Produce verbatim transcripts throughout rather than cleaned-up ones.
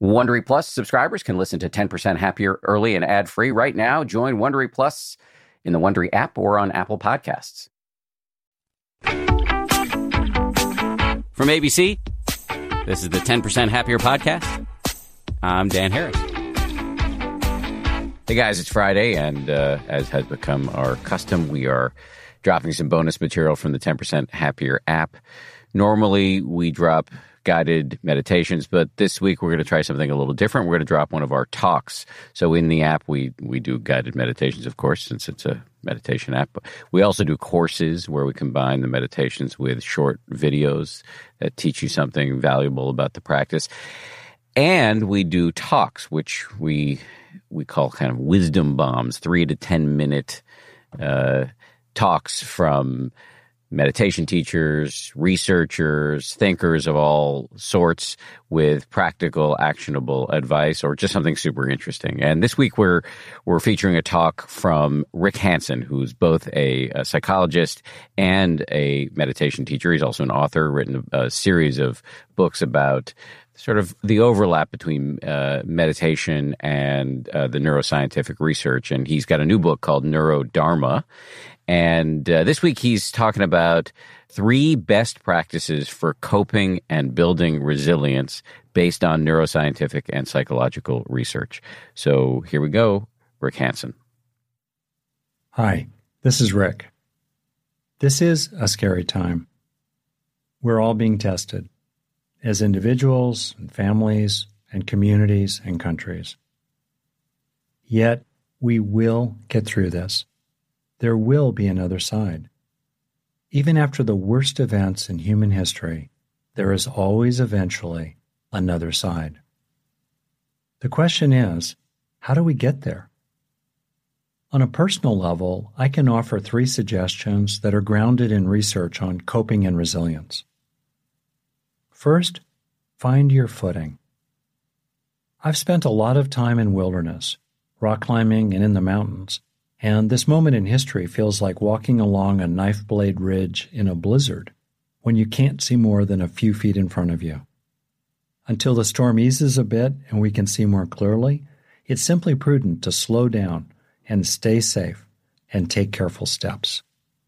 Wondery Plus subscribers can listen to ten percent Happier early and ad-free right now. Join Wondery Plus in the Wondery app or on Apple Podcasts. From A B C, this is the ten percent Happier podcast. I'm Dan Harris. Hey guys, it's Friday, and uh, as has become our custom, we are dropping some bonus material from the ten percent Happier app. Normally, we drop guided meditations, but this week we're going to try something a little different. We're going to drop one of our talks. So in the app, we we do guided meditations, of course, since it's a meditation app. But we also do courses where we combine the meditations with short videos that teach you something valuable about the practice. And we do talks, which we we call kind of wisdom bombs, three to ten minute uh, talks from meditation teachers, researchers, thinkers of all sorts with practical, actionable advice or just something super interesting. And this week we're we're featuring a talk from Rick Hanson, who's both a, a psychologist and a meditation teacher. He's also an author, written a, a series of books about sort of the overlap between uh, meditation and uh, the neuroscientific research. And he's got a new book called Neurodharma. And uh, this week he's talking about three best practices for coping and building resilience based on neuroscientific and psychological research. So here we go, Rick Hanson. Hi, this is Rick. This is a scary time. We're all being tested as individuals and families and communities and countries. Yet we will get through this. There will be another side. Even after the worst events in human history, there is always eventually another side. The question is, how do we get there? On a personal level, I can offer three suggestions that are grounded in research on coping and resilience. First, find your footing. I've spent a lot of time in wilderness, rock climbing and in the mountains, and this moment in history feels like walking along a knife blade ridge in a blizzard when you can't see more than a few feet in front of you. Until the storm eases a bit and we can see more clearly, it's simply prudent to slow down and stay safe and take careful steps.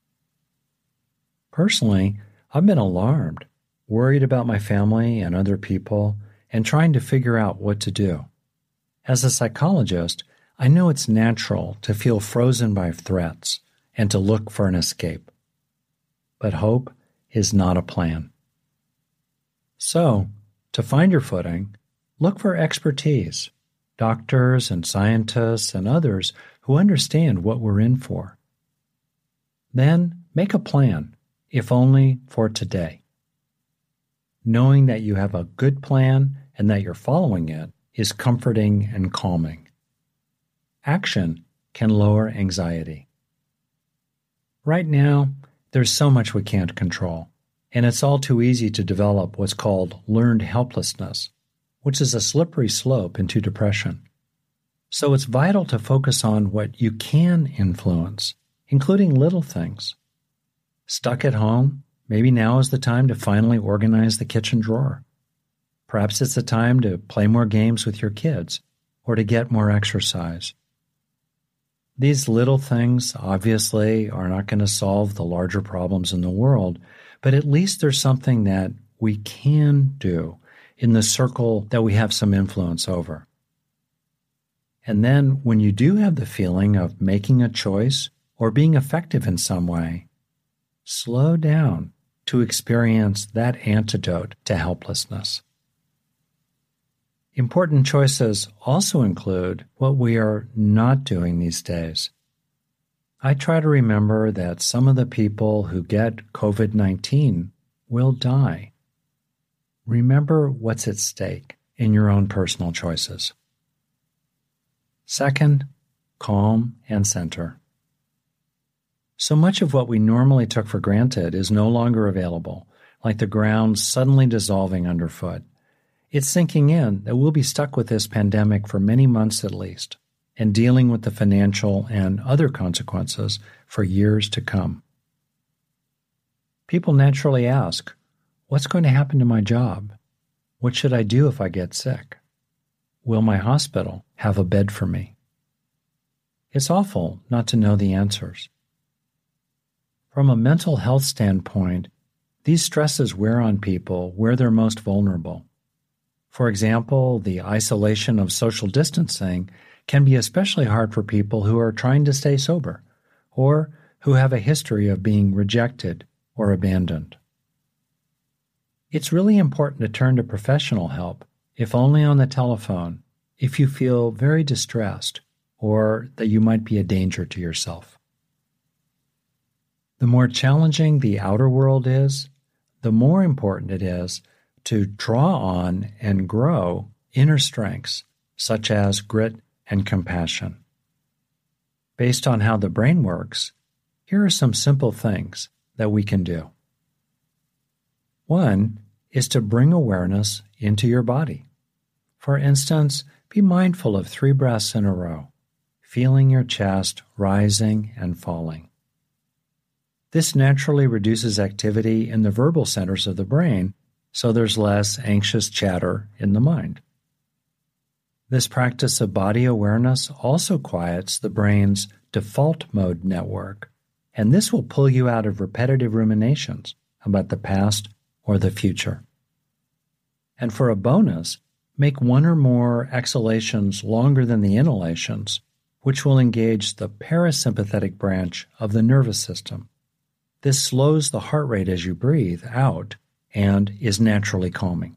Personally, I've been alarmed, worried about my family and other people, and trying to figure out what to do. As a psychologist, I know it's natural to feel frozen by threats and to look for an escape. But hope is not a plan. So, to find your footing, look for expertise, doctors and scientists and others who understand what we're in for. Then, make a plan, if only for today. Knowing that you have a good plan and that you're following it is comforting and calming. Action can lower anxiety. Right now, there's so much we can't control, and it's all too easy to develop what's called learned helplessness, which is a slippery slope into depression. So it's vital to focus on what you can influence, including little things. Stuck at home? Maybe now is the time to finally organize the kitchen drawer. Perhaps it's the time to play more games with your kids or to get more exercise. These little things, obviously, are not going to solve the larger problems in the world, but at least there's something that we can do in the circle that we have some influence over. And then when you do have the feeling of making a choice or being effective in some way, slow down to experience that antidote to helplessness. Important choices also include what we are not doing these days. I try to remember that some of the people who get covid nineteen will die. Remember what's at stake in your own personal choices. Second, calm and center. So much of what we normally took for granted is no longer available, like the ground suddenly dissolving underfoot. It's sinking in that we'll be stuck with this pandemic for many months at least, and dealing with the financial and other consequences for years to come. People naturally ask, what's going to happen to my job? What should I do if I get sick? Will my hospital have a bed for me? It's awful not to know the answers. From a mental health standpoint, these stresses wear on people where they're most vulnerable. For example, the isolation of social distancing can be especially hard for people who are trying to stay sober or who have a history of being rejected or abandoned. It's really important to turn to professional help, if only on the telephone, if you feel very distressed or that you might be a danger to yourself. The more challenging the outer world is, the more important it is to draw on and grow inner strengths such as grit and compassion. Based on how the brain works, here are some simple things that we can do. One is to bring awareness into your body. For instance, be mindful of three breaths in a row, feeling your chest rising and falling. This naturally reduces activity in the verbal centers of the brain, so there's less anxious chatter in the mind. This practice of body awareness also quiets the brain's default mode network, and this will pull you out of repetitive ruminations about the past or the future. And for a bonus, make one or more exhalations longer than the inhalations, which will engage the parasympathetic branch of the nervous system. This slows the heart rate as you breathe out and is naturally calming.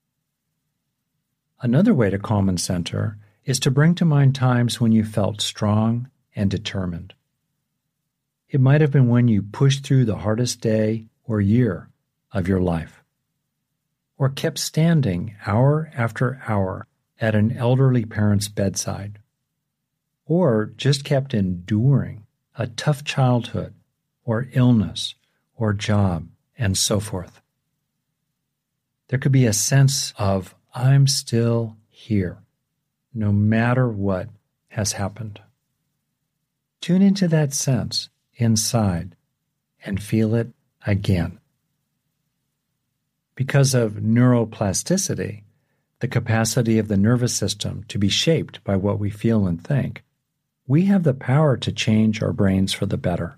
Another way to calm and center is to bring to mind times when you felt strong and determined. It might have been when you pushed through the hardest day or year of your life, or kept standing hour after hour at an elderly parent's bedside, or just kept enduring a tough childhood or illness or job and so forth. There could be a sense of, I'm still here, no matter what has happened. Tune into that sense inside and feel it again. Because of neuroplasticity, the capacity of the nervous system to be shaped by what we feel and think, we have the power to change our brains for the better.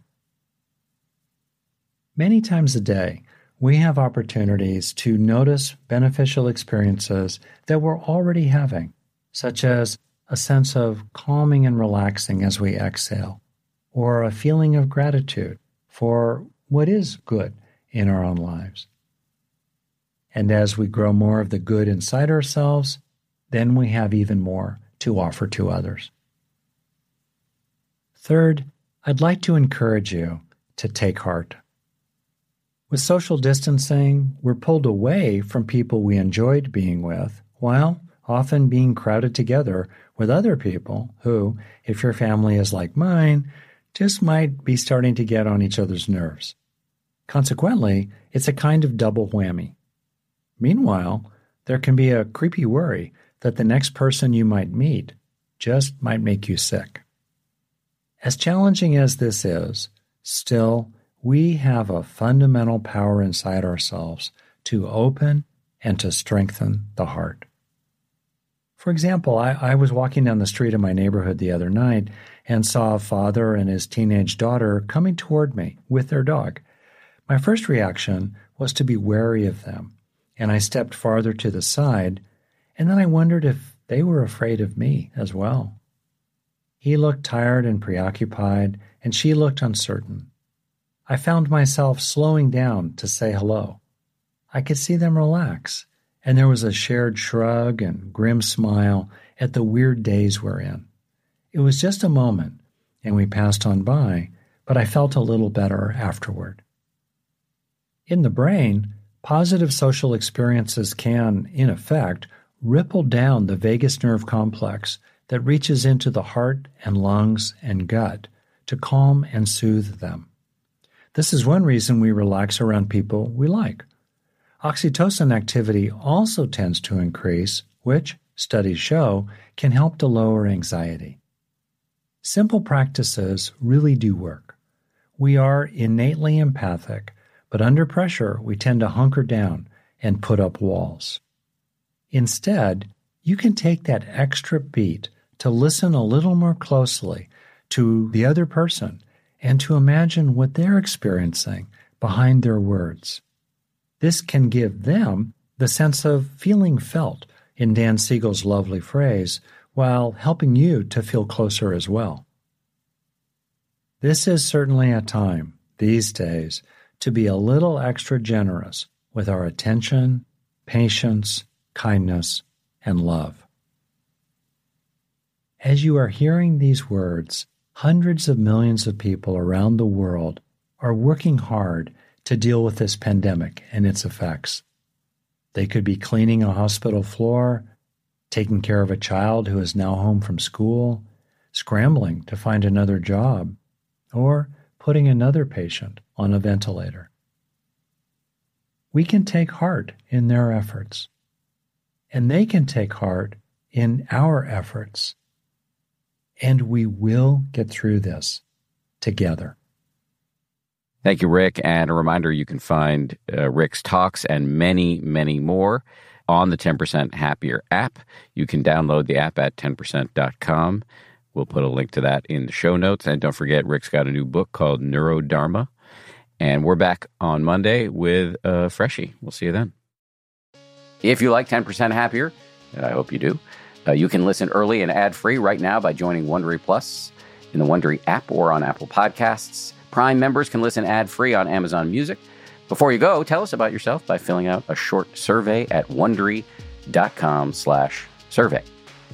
Many times a day, we have opportunities to notice beneficial experiences that we're already having, such as a sense of calming and relaxing as we exhale, or a feeling of gratitude for what is good in our own lives. And as we grow more of the good inside ourselves, then we have even more to offer to others. Third, I'd like to encourage you to take heart. With social distancing, we're pulled away from people we enjoyed being with, while often being crowded together with other people who, if your family is like mine, just might be starting to get on each other's nerves. Consequently, it's a kind of double whammy. Meanwhile, there can be a creepy worry that the next person you might meet just might make you sick. As challenging as this is, still, we have a fundamental power inside ourselves to open and to strengthen the heart. For example, I, I was walking down the street in my neighborhood the other night and saw a father and his teenage daughter coming toward me with their dog. My first reaction was to be wary of them, and I stepped farther to the side, and then I wondered if they were afraid of me as well. He looked tired and preoccupied, and she looked uncertain. I found myself slowing down to say hello. I could see them relax, and there was a shared shrug and grim smile at the weird days we're in. It was just a moment, and we passed on by, but I felt a little better afterward. In the brain, positive social experiences can, in effect, ripple down the vagus nerve complex that reaches into the heart and lungs and gut to calm and soothe them. This is one reason we relax around people we like. Oxytocin activity also tends to increase, which, studies show, can help to lower anxiety. Simple practices really do work. We are innately empathic, but under pressure we tend to hunker down and put up walls. Instead, you can take that extra beat to listen a little more closely to the other person and to imagine what they're experiencing behind their words. This can give them the sense of feeling felt, in Dan Siegel's lovely phrase, while helping you to feel closer as well. This is certainly a time, these days, to be a little extra generous with our attention, patience, kindness, and love. As you are hearing these words, hundreds of millions of people around the world are working hard to deal with this pandemic and its effects. They could be cleaning a hospital floor, taking care of a child who is now home from school, scrambling to find another job, or putting another patient on a ventilator. We can take heart in their efforts, and they can take heart in our efforts, and we will get through this together. Thank you, Rick. And a reminder, you can find uh, Rick's talks and many, many more on the ten percent Happier app. You can download the app at ten percent dot com. We'll put a link to that in the show notes. And don't forget, Rick's got a new book called Neurodharma. And we're back on Monday with uh, Freshie. We'll see you then. If you like ten percent Happier, and I hope you do, uh, you can listen early and ad-free right now by joining Wondery Plus in the Wondery app or on Apple Podcasts. Prime members can listen ad-free on Amazon Music. Before you go, tell us about yourself by filling out a short survey at Wondery.com slash survey.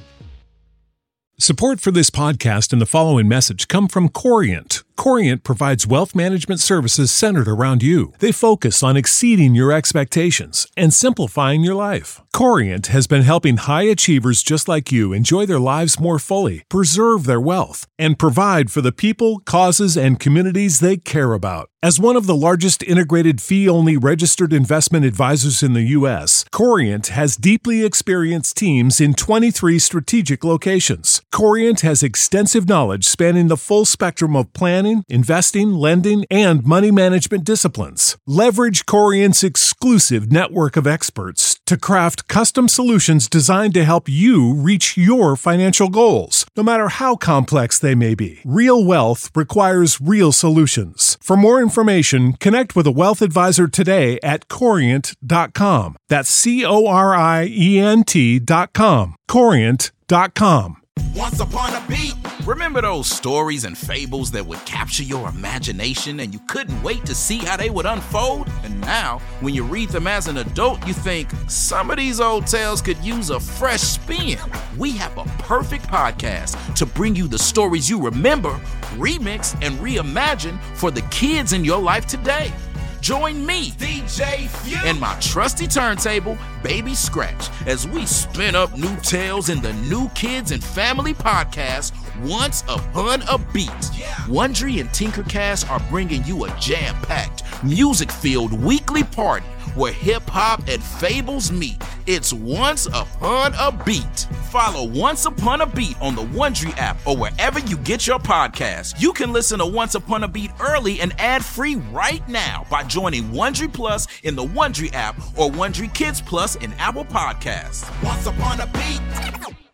Support for this podcast and the following message come from Corient. Corient provides wealth management services centered around you. They focus on exceeding your expectations and simplifying your life. Corient has been helping high achievers just like you enjoy their lives more fully, preserve their wealth, and provide for the people, causes, and communities they care about. As one of the largest integrated fee-only registered investment advisors in the U S, Corient has deeply experienced teams in twenty-three strategic locations. Corient has extensive knowledge spanning the full spectrum of planning, investing, lending, and money management disciplines. Leverage Corient's exclusive network of experts to craft custom solutions designed to help you reach your financial goals, no matter how complex they may be. Real wealth requires real solutions. For more information, connect with a wealth advisor today at corient dot com. That's C O R I E N T dot com. corient dot com. Once upon a beat. Remember those stories and fables that would capture your imagination and you couldn't wait to see how they would unfold? And now, when you read them as an adult, you think, some of these old tales could use a fresh spin. We have a perfect podcast to bring you the stories you remember, remix, and reimagine for the kids in your life today. Join me, D J Few, and my trusty turntable, Baby Scratch, as we spin up new tales in the New Kids and Family podcast, Once Upon a Beat. Yeah. Wondery and Tinkercast are bringing you a jam-packed, music-filled weekly party where hip-hop and fables meet. It's Once Upon a Beat. Follow Once Upon a Beat on the Wondery app or wherever you get your podcasts. You can listen to Once Upon a Beat early and ad-free right now by joining Wondery Plus in the Wondery app or Wondery Kids Plus in Apple Podcasts. Once Upon a Beat.